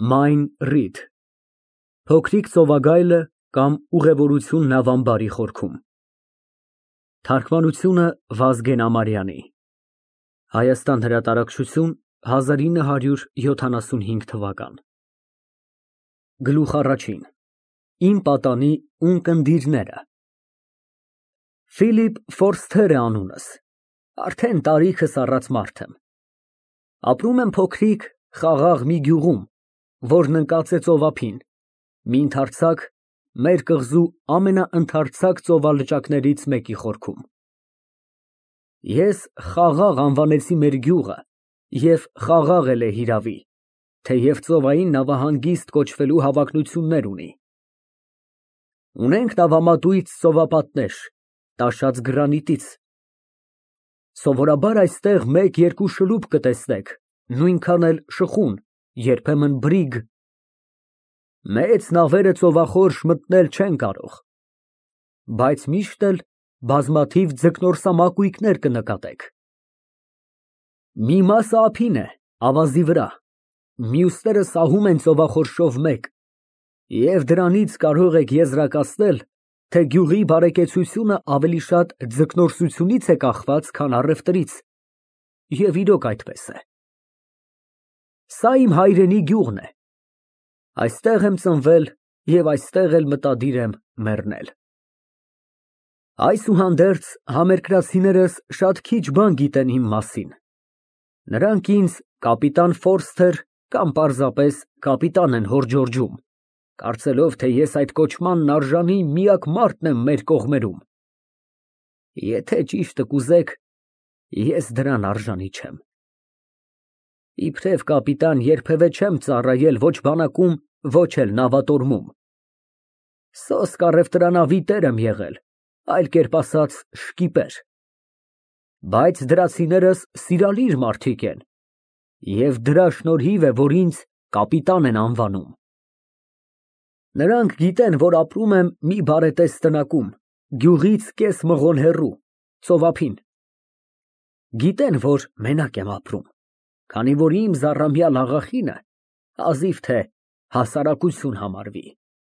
Մայն Ռիդ Փոքրիկ ծովագայլը կամ ուղևորություն Նավամբարի խորքում Թարգմանությունը Վազգեն Ամարյանի Հայաստան հրատարակչություն 1975 թվական Գլուխ առաջին Իմ պատանի ունկնդիրները Ֆիլիպ Ֆորսթեր է անունս, արդեն տարիքս առած մարդ եմ, ապրում եմ փոքրիկ խաղաղ մի գյուղում, որն ընկած է ծովափին, մի ընդարձակ, մեր կղզու ամենաընդարձակ ծովալճակներից մեկի խորքում։ Ես Խաղաղ անվանեցի մեր գյուղը և խաղաղ էլ է հիրավի, թեև ծովային նավահանգիստ կոչվելու հավակնություններ ունի։ Ունենք նավամատույց ծովապատներ, տաշած գրանիտից։ Սովորաբար այստեղ մեկ-երկու շլուփ կտեսնեք, նույնքան էլ շխուն, երբեմն բրիգ։ Մեծ նավերը ծովախորշ մտնել չեն կարող, բայց միշտ էլ բազմաթիվ ձկնորսամակույկներ կնկատեք։ Մի մասը ափին է, ավազի վրա, մյուսները սահում են ծովախորշով մեկ, և դրանից կարող եք եզրակացնել, թե գյուղի բարեկեցությունը ավելի շատ ձկնորսությունից է կախված, քան առևտրից, և իրոք այդպես է։ Սա իմ հայրենի գյուղն է, այստեղ եմ ծնվել և այստեղ էլ մտադիր եմ մեռնել։ Այսուհանդերձ, համերկրացիներս շատ քիչ բան գիտեն իմ մասին, նրանք ինձ կապիտան Ֆորսթեր կամ պարզապես կապիտան են հորդորում, կարծելով, թե ես այդ կոչմանն արժանի միակ մարդն եմ մեր կողմերում։ Եթե ճիշտը կուզեք, ես դրան արժանի չեմ։ Իբրև կապիտան երբևէ չեմ ծառայել ոչ բանակում, ոչ էլ նավատորմում։ Սոսկ առևտրանավի տեր եմ եղել, այլ կերպ ասած շկիպեր։ Բայց դրացիներս սիրալիր մարդիկ են, և դրա շնորհիվ է, որ ինձ կապիտան են անվանում։ Նրանք գիտեն, որ ապրում եմ մի բարետես տնակում, գյուղից կես մղոն հեռու, ծովափին։ Գիտեն, որ մենակ եմ ապրում, քանի որ իմ զառամյալ աղախինը հազիվ թե հասարակություն համարվի։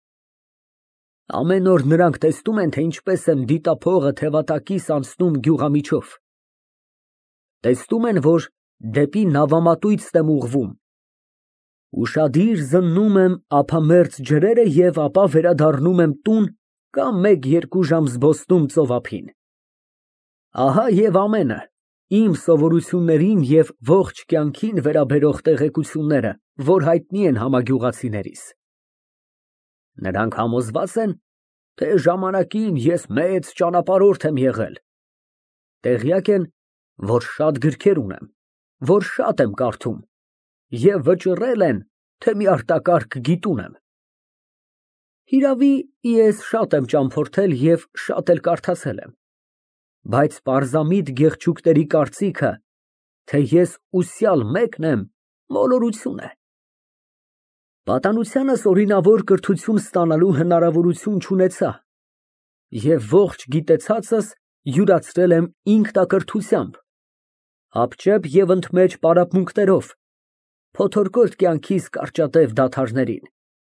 Ամեն օր նրանք տեսնում են, թե ինչպես եմ դիտափողը թևատակիս անցնում գյուղամիջով։ Տեսնում են, որ դեպի նավամատույցն եմ ուղղվում։ Ուշադիր զննում եմ ափամերձ ջրերը և ապա վերադառնում եմ տուն կամ մեկ֊երկու ժամ զբոսնում ծովափին։ Ահա և ամենը, իմ սովորություններին և ողջ կյանքին վերաբերող տեղեկությունները, որ հայտնի են համագյուղացիներիս։ Նրանք համոզված են, թե ժամանակին ես մեծ ճանապարհորդ եմ եղել, տեղյակ են, որ շատ գրքեր ունեմ, որ շատ եմ կարդում, և վճռել են, թե մի արտակարգ գիտուն եմ։ Հիրավի, ես շատ եմ ճամփորդել և շատ էլ կարդացել եմ, բայց պարզամիտ գեղչուկների կարծիքը, թե ես ուսյալ մեկն եմ, մոլորություն է։ Պատանությանս օրինավոր կրթություն ստանալու հնարավորություն չունեցա, և ողջ գիտեցածս յուրացրել եմ ինքնակրթությամբ, հապճեպ և ընդմեջ պարապմունքներով, փոթորկոտ կյանքիս կարճատև դադարներին։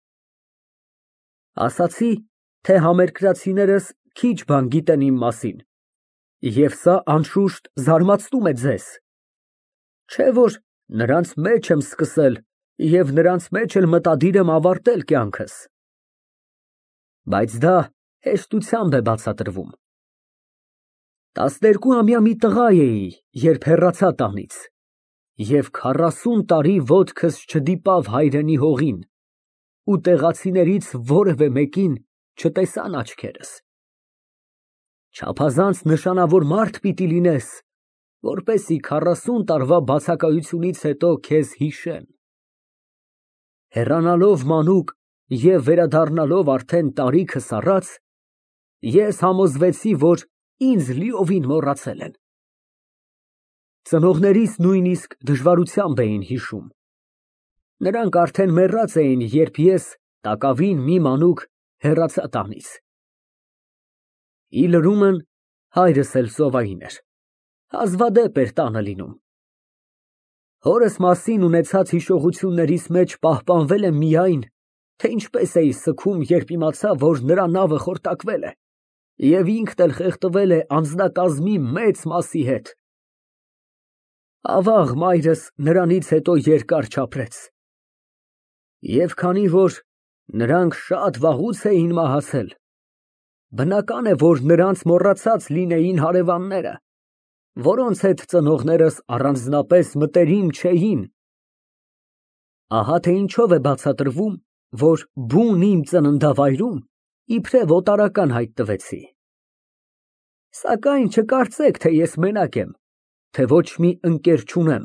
Ասացի, թե համերկրացիներս քիչ բան գիտեն իմ մասին, և սա անշուշտ զարմացնում է ձեզ, չէ՞ որ նրանց մեջ եմ սկսել և նրանց մեջ էլ մտադիր եմ ավարտել կյանքս։ Բայց դա հեշտությամբ է բացատրվում։ 12-ամյա մի տղա էի, երբ հեռացա տանից, և 40 տարի ոտքս չդիպավ հայրենի հողին, ու տեղացիներից որևէ մեկին չտեսան աչքերս։ Չափազանց նշանավոր մարդ պիտի լինես, որպեսզի 40 տարվա բացակայությունից հետո քեզ հիշեն։ Հեռանալով մանուկ և վերադառնալով արդեն տարիքս առած, ես համոզվեցի, որ ինձ լիովին մոռացել են։ Ծնողներիս նույնիսկ դժվարությամբ էին հիշում։ Նրանք արդեն մեռած էին, երբ ես, տակավին մի մանուկ, հեռացա տանից։ Ի լրումն, հայրս էլ ծովային էր, հազվադեպ էր տանը լինում։ Հորս մասին ունեցած հիշողություններիս մեջ պահպանվել է միայն, թե ինչպես էի սգում, երբ իմացա, որ նրա նավը խորտակվել է, և ինքն էլ խեղդվել է անձնակազմի մեծ մասի հետ։ Ավաղ մայրս նրանից հետո երկար չապրեց։ Եվ քանի որ նրանք շատ վաղուց էին մահացել, բնական է, որ նրանց մոռացած լինեին հարևանները, որոնց հետ ծնողներս առանձնապես մտերիմ չէին։ Ահա թե ինչով է բացատրվում, որ բուն իմ ծննդավայրում իբրև օտարական հայտնվեցի։ Սակայն չկարծեք, թե ես մենակ եմ, թե ոչ մի ընկեր չունեմ։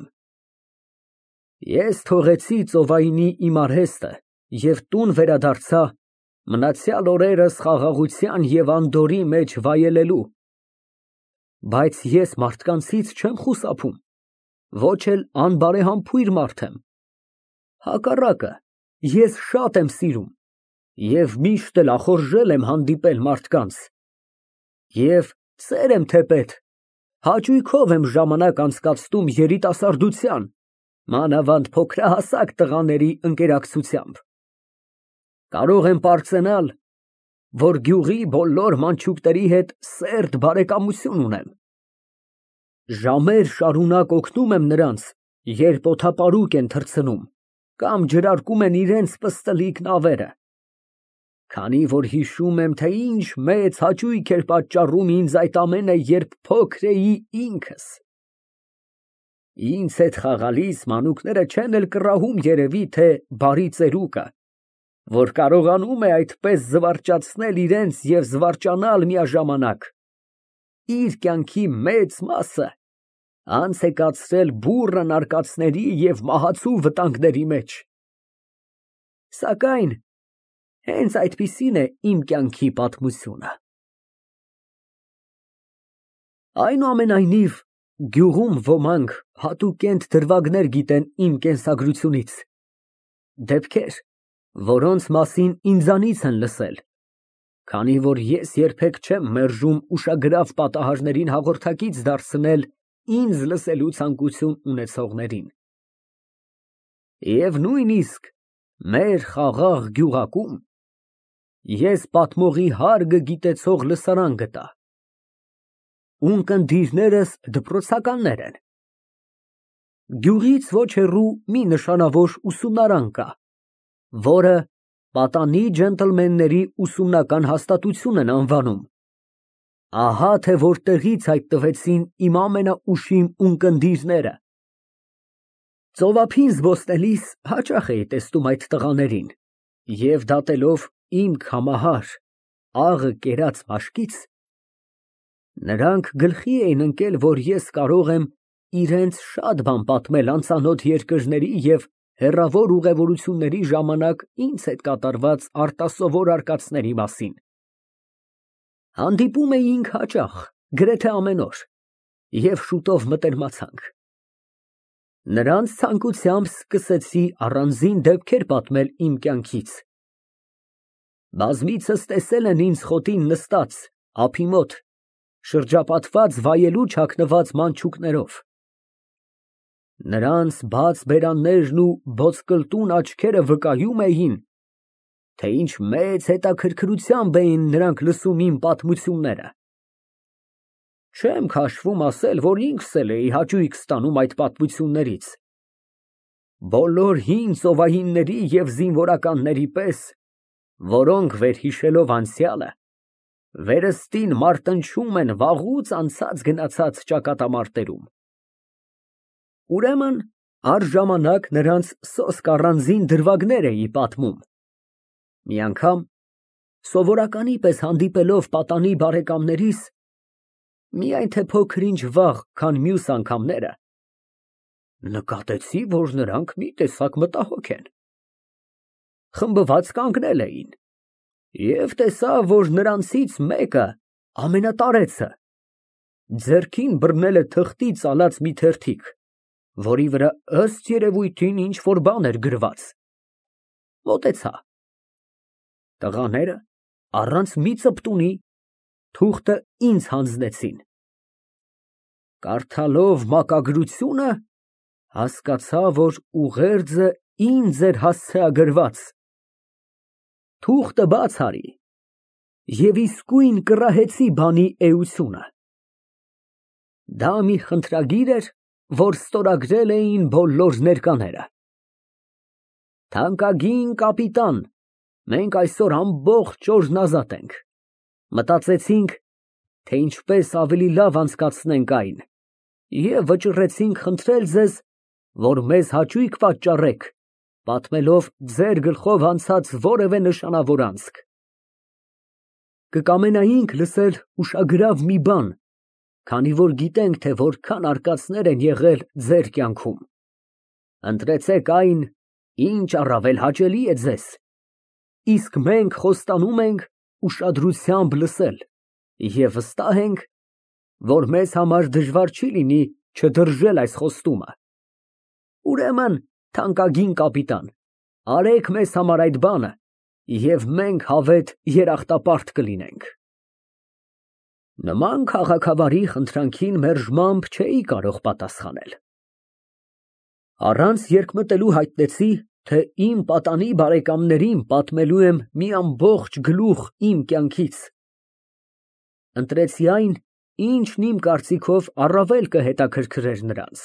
Ես թողեցի ծովայինի իմ արհեստը և տուն վերադարձա մնացյալ օրերս խաղաղության և անդորրի մեջ վայելելու։ Բայց ես մարդկանցից չեմ խուսափում, ոչ էլ անբարեհամբույր մարդ եմ։ Հակառակը, ես շատ եմ սիրում և միշտ էլ ախորժել եմ հանդիպել մարդկանց։ Եվ ծեր եմ թեպետ, հաճույքով եմ ժամանակ անցկացնում երիտասարդության, մանավանդ փոքրահասակ տղաների ընկերակցությամբ։ Կարող եմ պարծենալ, որ գյուղի բոլոր մանչուկների հետ սերտ բարեկամություն ունեմ։ Ժամեր շարունակ օգնում եմ նրանց, երբ օդապարուկ են թռցնում կամ ջրարկում են իրենց պստլիկ նավերը, քանի որ հիշում եմ, թե ինչ մեծ հաճույք էր պատճառում ինձ այդ ամենը, երբ փոքր էի ինքս։ Ինձ հետ խաղալիս մանուկները չեն էլ կռահում երևի, թե բարի ծերուկը, որ կարողանում է այդպես զվարճացնել իրենց և զվարճանալ միաժամանակ, իր կյանքի մեծ մասը անց է կացրել բուռն արկածների և մահացու վտանգների մեջ։ Սակայն հենց այդպիսին է իմ կյանքի պատմությունը։ Այնուամենայնիվ, գյուղում ոմանք հատուկենտ դրվագներ գիտեն իմ կենսագրությունից, դեպքեր, որոնց մասին ինձանից են լսել, քանի որ ես երբեք չեմ մերժում ուշագրավ պատահարներին հաղորդակից դարձնել ինձ լսելու ցանկություն ունեցողներին։ Եվ նույնիսկ մեր խաղաղ գյուղակում ես պատմողի հարգը գիտեցող լսարան գտա։ Ունկնդիրներս դպրոցականներ են։ Գյուղից ոչ հեռու մի նշանավոր ուսումնարան կա, որը պատանի ջենտլմենների ուսումնական հաստատություն են անվանում։ Ահա թե որտեղից հայտնվեցին իմ ամենաուշիմ ունկնդիրները։ Ծովափին զբոսնելիս հաճախ էի տեսնում այդ տղաներին և դատելով իմ քամահար, աղը կերած մաշկից, նրանք գլխի էին ընկել, որ ես կարող եմ իրենց շատ բան պատմել անծանոթ երկրների և հեռավոր ուղևորությունների ժամանակ ինձ հետ կատարված արտասովոր արկածների մասին։ Հանդիպում էինք հաճախ, գրեթե ամեն օր, և շուտով մտերմացանք։ Նրանց ցանկությամբ սկսեցի առանձին դեպքեր պատմել իմ կյանքից։ Բազմիցս տեսել են ինձ խոտին նստած, ափի մոտ, շրջապատված վայելուչ հագնված մանչուկներով։ Նրանց բաց բերաններն ու ոսկլտուն աչքերը վկայում էին, թե ինչ մեծ հետաքրքրությամբ էին նրանք լսում իմ պատմությունները։ Չեմ քաշվում ասել, որ ինքս էլ էի հաճույք ստանում այդ պատմություններից։ Բոլոր հին ծովայինների և զինվորականների պես, որոնք վերհիշելով անցյալը, վերստին մարտնչում են վաղուց անցած գնացած ճակատամարտերում։ Ուրեմն առժամանակ նրանց սոսկ առանձին դրվագներ էի պատմում։ Մի անգամ, սովորականի պես հանդիպելով պատանի բարեկամներիս, միայն թե փոքր-ինչ վաղ, քան մյուս անգամները, նկատեցի, որ նրանք մի տեսակ մտահոգ են։ Խմբված կանգնել էին և տեսա, որ նրանցից մեկը, ամենատարեցը, ձեռքին բռնել է թղթի ծալած մի թերթիկ, որի վրա ըստ երևույթին ինչ֊որ բան էր գրված։ Մոտեցա։ Տղաները, առանց մի ծպտունի, թուղթը ինձ հանձնեցին։ Կարդալով մակագրությունը, Հասկացա, որ ուղերձը ինձ էր հասցեագրված։ Թուղթը բաց արի և իսկույն կռահեցի բանի էությունը։ Դա մի խնդրագիր էր, որ ստորագրել էին բոլոր ներկաները։ Թանկագին կապիտան, մենք այսօր ամբողջ օրն ազատ ենք։ Մտածեցինք, թե ինչպես ավելի լավ անցկացնենք այն, և վճռեցինք խնդրել ձեզ, որ մեզ հաճույք պատճառեք, պատմելով ձեր գլխով անցած որևէ նշանավոր անցք։ Կկամենայինք լսել ուշագրավ մի բան, քանի որ գիտենք, թե որքան արկածներ են եղել ձեր կյանքում։ Ընտրեցեք այն, ինչ առավել հաճելի է ձեզ, իսկ մենք խոստանում ենք ուշադրությամբ լսել և վստահ ենք, որ մեզ համար դժվար չի լինի չդրժել այս խոստումը։ Ուրեմն, թանկագին կապիտան, արեք մեզ համար այդ բանը, և մենք հավետ երախտապարտ կլինենք։ Նման քաղաքավարի խնդրանքին մերժմամբ չէի կարող պատասխանել։ Առանց երկմտելու հայտնեցի, թե իմ պատանի բարեկամներին պատմելու եմ մի ամբողջ գլուխ իմ կյանքից։ Ընտրեցի այն, ինչն իմ կարծիքով առավել կհետաքրքրեր նրանց։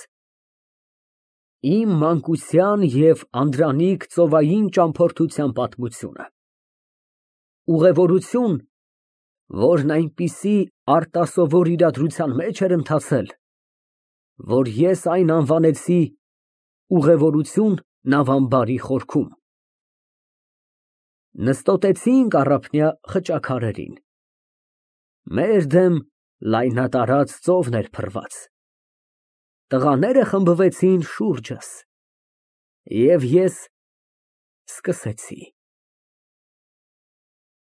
Իմ մանկության և անդրանիկ ծովային ճամփորդության պատմությունը։ Ուղևորություն, որն այնպիսի արտասովոր իրադրության մեջ էր ընթացել, որ ես այն անվանեցի ուղևորություն Նավամբարի խորքում։ Նստոտեցինք առափնյա խճաքարերին։ Մեր դեմ լայնատարած ծովն էր փռված։ Տղաները խմբվեցին շուրջս, և ես սկսեցի։